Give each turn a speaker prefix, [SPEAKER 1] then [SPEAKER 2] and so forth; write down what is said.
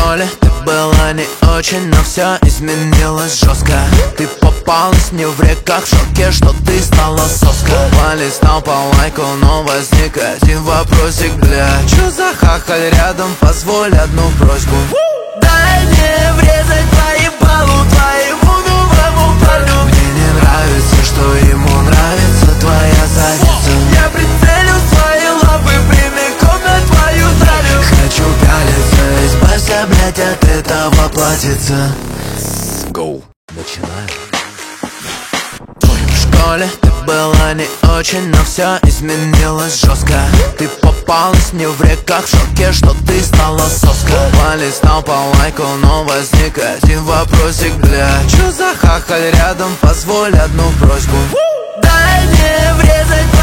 [SPEAKER 1] школе ты была не очень, но все изменилось жестко. Ты попалась мне в реках, в шоке, что ты стала соска. Полистал по лайку, но возник один вопросик, бля. Чё за хахаль рядом, позволь одну просьбу. Дай мне врезать по ебалу твоему новому парню. Мне не нравится, что ему нравится твоя задница. Я прицелю свои лапы прямиком на твою талию. Хочу пялиться, избавься, блять, от этого платьица. Go. Начинаем. В школе ты была не очень, но все изменилось жестко. Ты попалась мне в реках, в шоке, что ты стала соска. Полистал по лайку, но возник один вопросик, бля. Чё за хахаль рядом, позволь одну просьбу. Дай мне врезать